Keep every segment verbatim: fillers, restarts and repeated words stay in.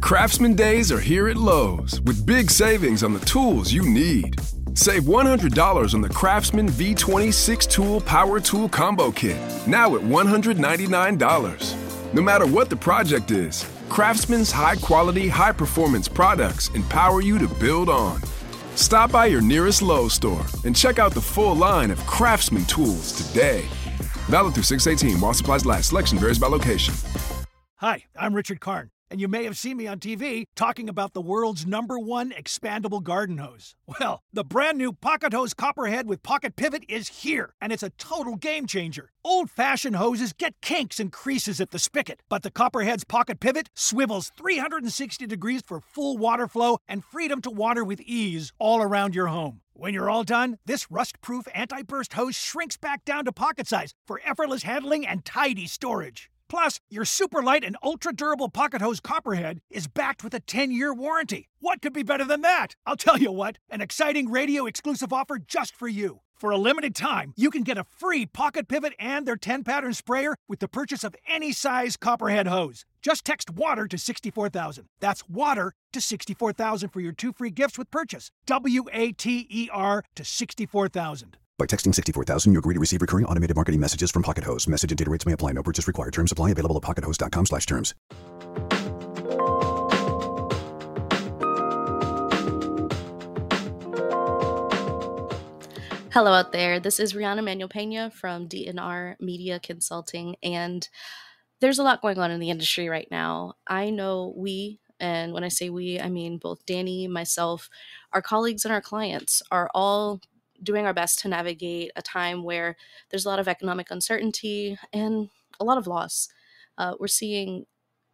Craftsman Days are here at Lowe's with big savings on the tools you need. Save one hundred dollars on the Craftsman V twenty-six tool Power Tool Combo Kit, now at one hundred ninety-nine dollars. No matter what the project is, Craftsman's high-quality, high-performance products empower you to build on. Stop by your nearest Lowe's store and check out the full line of Craftsman tools today. Valid through six eighteen while supplies last. Selection varies by location. Hi, I'm Richard Karn, and you may have seen me on T V talking about the world's number one expandable garden hose. Well, the brand new Pocket Hose Copperhead with Pocket Pivot is here, and it's a total game changer. Old-fashioned hoses get kinks and creases at the spigot, but the Copperhead's Pocket Pivot swivels three hundred sixty degrees for full water flow and freedom to water with ease all around your home. When you're all done, this rust-proof anti-burst hose shrinks back down to pocket size for effortless handling and tidy storage. Plus, your super light and ultra-durable Pocket Hose Copperhead is backed with a ten-year warranty. What could be better than that? I'll tell you what, an exciting radio-exclusive offer just for you. For a limited time, you can get a free Pocket Pivot and their ten-pattern sprayer with the purchase of any size Copperhead hose. Just text WATER to sixty-four thousand. That's WATER to sixty-four thousand for your two free gifts with purchase. W A T E R to sixty-four thousand. By texting sixty-four thousand, you agree to receive recurring automated marketing messages from Pocket Hose. Message and data rates may apply. No purchase required. Terms apply. Available at pockethose.com slash terms. Hello out there. This is Rihanna Manuel Pena from D N R Media Consulting, and there's a lot going on in the industry right now. I know we, and when I say we, I mean both Danny, myself, our colleagues, and our clients are all doing our best to navigate a time where there's a lot of economic uncertainty and a lot of loss. Uh, we're seeing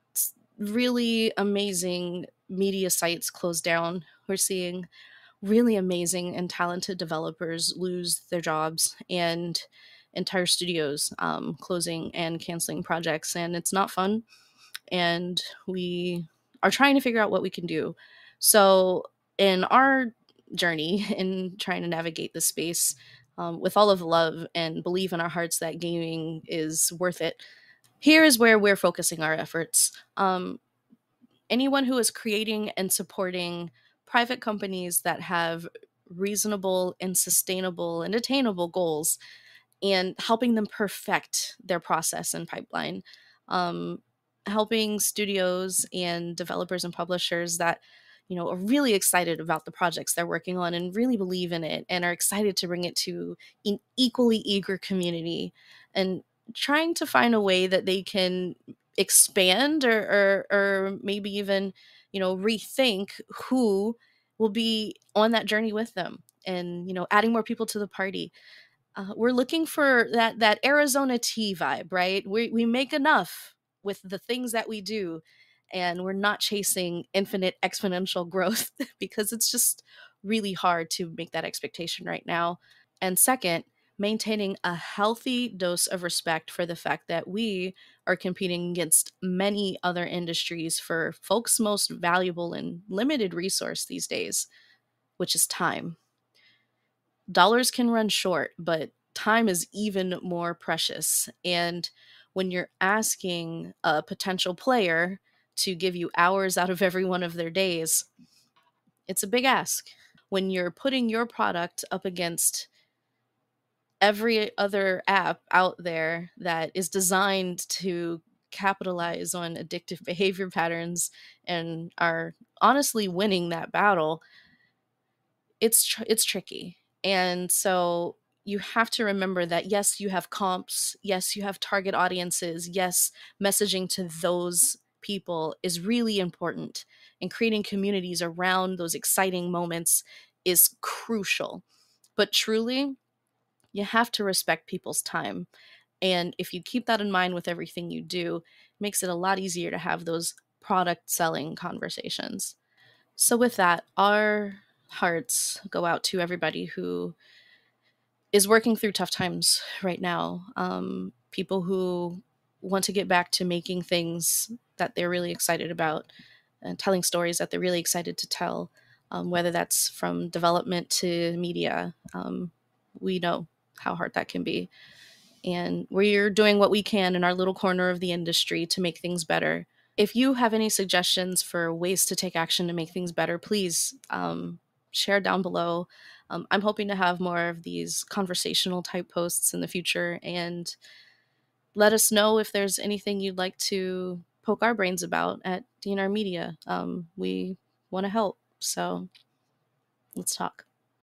really amazing media sites close down. We're seeing really amazing and talented developers lose their jobs and entire studios um, closing and canceling projects. And it's not fun. And we are trying to figure out what we can do. So in our journey in trying to navigate the space um, with all of the love and believe in our hearts that gaming is worth it, here is where we're focusing our efforts. Um, anyone who is creating and supporting private companies that have reasonable and sustainable and attainable goals and helping them perfect their process and pipeline, um, helping studios and developers and publishers that you know, are really excited about the projects they're working on and really believe in it and are excited to bring it to an equally eager community, and trying to find a way that they can expand or, or, or maybe even, you know, rethink who will be on that journey with them, and, you know, adding more people to the party. Uh, we're looking for that, that Arizona tea vibe, right? We, we make enough with the things that we do, and we're not chasing infinite exponential growth because it's just really hard to make that expectation right now. And second, maintaining a healthy dose of respect for the fact that we are competing against many other industries for folks' most valuable and limited resource these days, which is time. Dollars can run short, but time is even more precious. And when you're asking a potential player to give you hours out of every one of their days, it's a big ask. When you're putting your product up against every other app out there that is designed to capitalize on addictive behavior patterns and are honestly winning that battle, it's tr- it's tricky. And so you have to remember that, yes, you have comps, yes, you have target audiences, yes, messaging to those people is really important, and creating communities around those exciting moments is crucial. But truly, you have to respect people's time. And if you keep that in mind with everything you do, it makes it a lot easier to have those product selling conversations. So with that, our hearts go out to everybody who is working through tough times right now. Um, people who want to get back to making things that they're really excited about and telling stories that they're really excited to tell, um, whether that's from development to media. Um, we know how hard that can be. And we're doing what we can in our little corner of the industry to make things better. If you have any suggestions for ways to take action to make things better, please um, share down below. Um, I'm hoping to have more of these conversational type posts in the future, and let us know if there's anything you'd like to poke our brains about at D N R Media. Um, we want to help, so let's talk.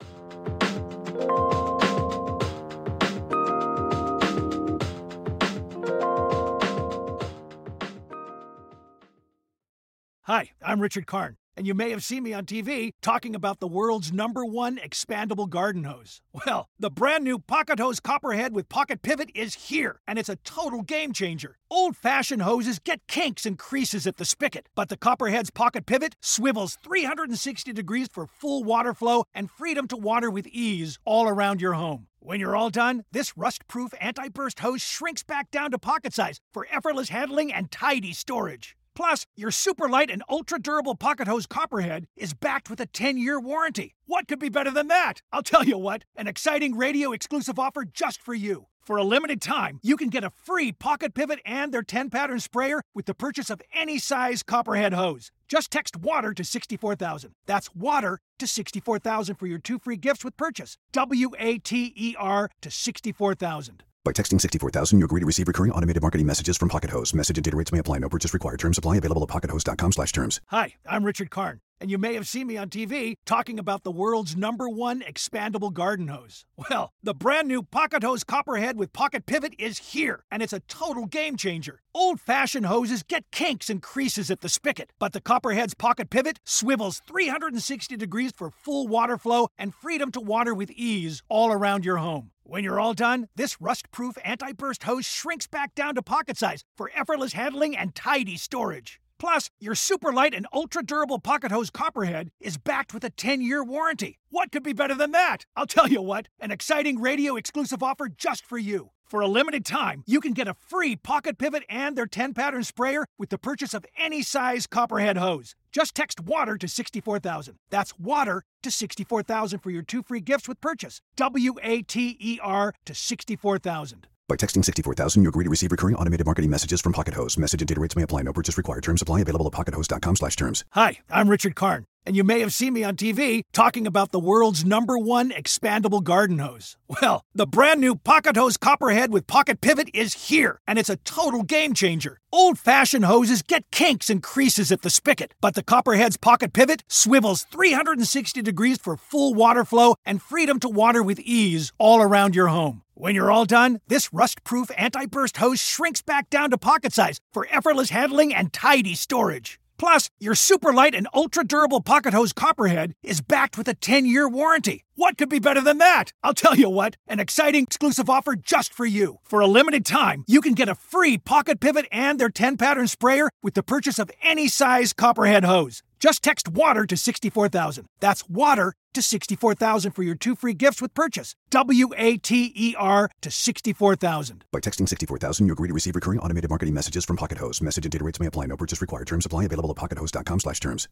Hi, I'm Richard Karn, and you may have seen me on T V talking about the world's number one expandable garden hose. Well, the brand new Pocket Hose Copperhead with Pocket Pivot is here, and it's a total game changer. Old-fashioned hoses get kinks and creases at the spigot, but the Copperhead's Pocket Pivot swivels three hundred sixty degrees for full water flow and freedom to water with ease all around your home. When you're all done, this rust-proof anti-burst hose shrinks back down to pocket size for effortless handling and tidy storage. Plus, your super light and ultra-durable Pocket Hose Copperhead is backed with a ten-year warranty. What could be better than that? I'll tell you what, an exciting radio-exclusive offer just for you. For a limited time, you can get a free Pocket Pivot and their ten-pattern sprayer with the purchase of any size Copperhead hose. Just text WATER to sixty-four thousand. That's WATER to sixty-four thousand for your two free gifts with purchase. W A T E R to sixty-four thousand. By texting sixty-four thousand, you agree to receive recurring automated marketing messages from Pocket Hose. Message and data rates may apply. No purchase required. Terms apply. Available at pockethose.com slash terms. Hi, I'm Richard Karn, and you may have seen me on T V talking about the world's number one expandable garden hose. Well, the brand new Pocket Hose Copperhead with Pocket Pivot is here, and it's a total game changer. Old-fashioned hoses get kinks and creases at the spigot, but the Copperhead's Pocket Pivot swivels three hundred sixty degrees for full water flow and freedom to water with ease all around your home. When you're all done, this rust-proof anti-burst hose shrinks back down to pocket size for effortless handling and tidy storage. Plus, your super light and ultra-durable Pocket Hose Copperhead is backed with a ten-year warranty. What could be better than that? I'll tell you what, an exciting radio-exclusive offer just for you. For a limited time, you can get a free Pocket Pivot and their ten-pattern sprayer with the purchase of any size Copperhead hose. Just text WATER to sixty-four thousand. That's WATER to sixty-four thousand for your two free gifts with purchase. W A T E R to sixty-four thousand. By texting sixty-four thousand, you agree to receive recurring automated marketing messages from Pocket Hose. Message and data rates may apply. No purchase required. Terms apply. Available at pockethose.com slash terms. Hi, I'm Richard Karn, and you may have seen me on T V talking about the world's number one expandable garden hose. Well, the brand new Pocket Hose Copperhead with Pocket Pivot is here, and it's a total game changer. Old-fashioned hoses get kinks and creases at the spigot, but the Copperhead's Pocket Pivot swivels three hundred sixty degrees for full water flow and freedom to water with ease all around your home. When you're all done, this rust-proof anti-burst hose shrinks back down to pocket size for effortless handling and tidy storage. Plus, your super light and ultra-durable Pocket Hose Copperhead is backed with a ten-year warranty. What could be better than that? I'll tell you what, an exciting exclusive offer just for you. For a limited time, you can get a free Pocket Pivot and their ten-pattern sprayer with the purchase of any size Copperhead hose. Just text WATER to sixty-four thousand. That's WATER to sixty-four thousand for your two free gifts with purchase. W A T E R to sixty-four thousand. By texting sixty-four thousand, you agree to receive recurring automated marketing messages from Pocket Hose. Message and data rates may apply. No purchase required. Terms apply. Available at pockethose.com slash terms.